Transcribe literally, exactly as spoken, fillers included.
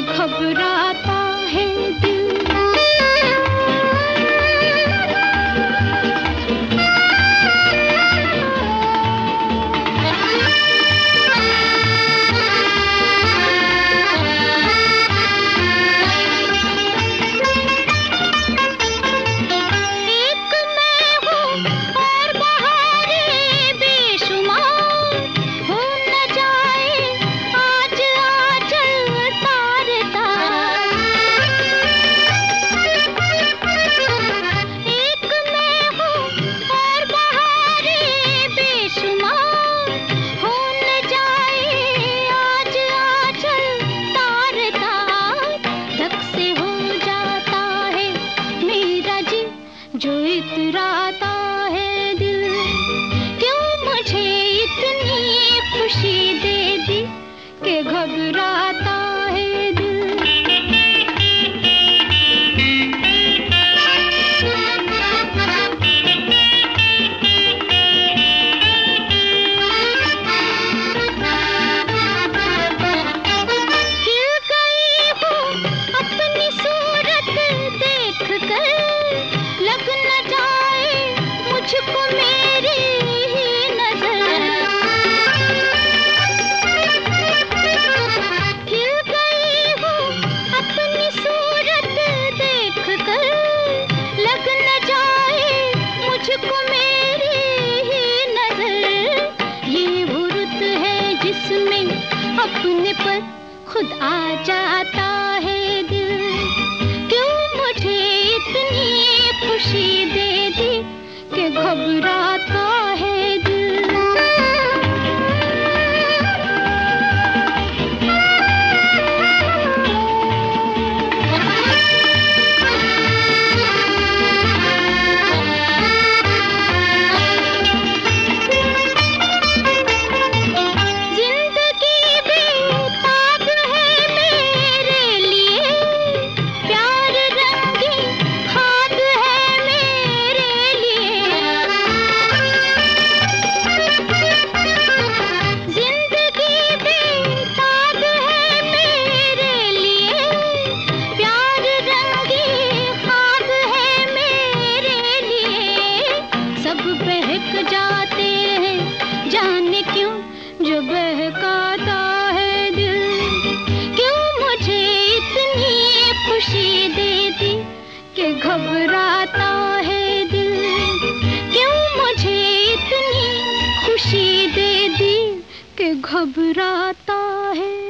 घबराता है दिल। जो इतराता है दिल, क्यों मुझे इतनी खुशी दे दी कि घबराता है दिल। हिल गई हूँ अपनी सूरत देख कर, लग न जाए मुझको मेरी ही नजर। हिल गई हूँ अपनी सूरत देख कर, लग न जाए मुझको मेरी ही नजर। ये वो रुत है जिसमें अपने पर खुद आ जाता है दिल, क्यों मुझे इतनी खुशी दे दी कि घबराता है दिल। बहक जाते हैं जाने क्यों जो बहकाता है दिल, क्यों मुझे इतनी खुशी दे दी कि घबराता है दिल, क्यों मुझे इतनी खुशी दे दी कि घबराता है।